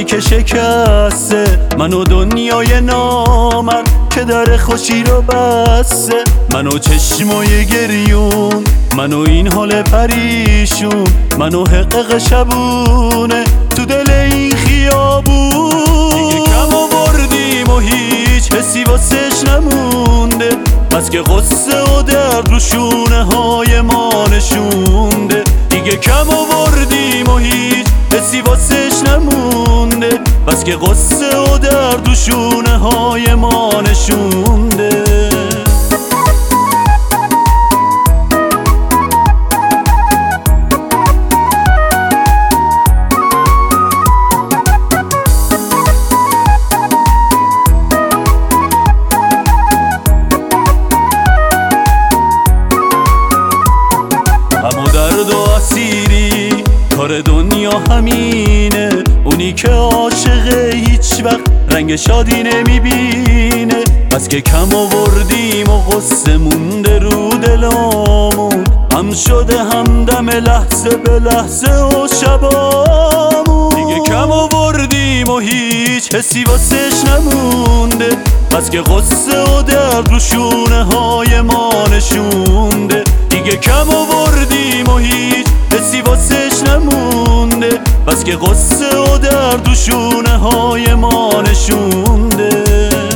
قلبی که شکسته، منو دنیای نامرد که در خوشی رو بسته، منو چشمای گریون، منو این حال پریشون، منو حقق شبونه تو دل این خیابون. دیگه کم آوردیم و هیچ حسی واسش نمونده، بس که غصه و درد رو شونه های ما نشونده. دیگه کم آوردیم و هیچ حسی واسش نمونده، بس که غصه و درد رو شونه های ما نشونده. غم و درد و اسیری کار دنیا همینه، اونی که عاشق هیچ وقت رنگ شادی نمیبینه. بس که کم آوردیم و غصه مونده رو دلامون، هم شده همدم لحظه به لحظه و شبامون. دیگه کم آوردیم و هیچ حسی واسش نمونده، بس که غصه و درد رو شونه های ما نشونده. دیگه کم آوردیم و هیچ حسی واسش نمونده، بس که غصه و درد رو شونه های ما نشونده.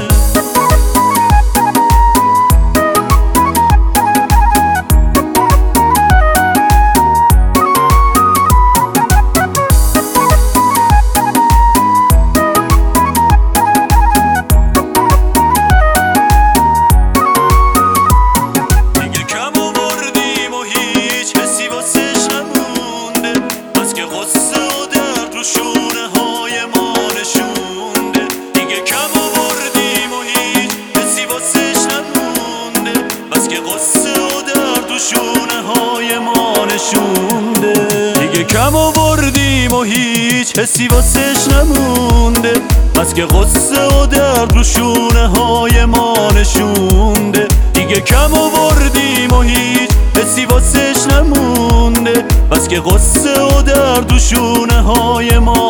دیگه کم آوردیم و هیچ حسی واسش نمونده، بس که غصه و درد رو شونه های ما نشونده. دیگه کم آوردیم و هیچ حسی واسش نمونده، بس که غصه و درد رو شونه های ما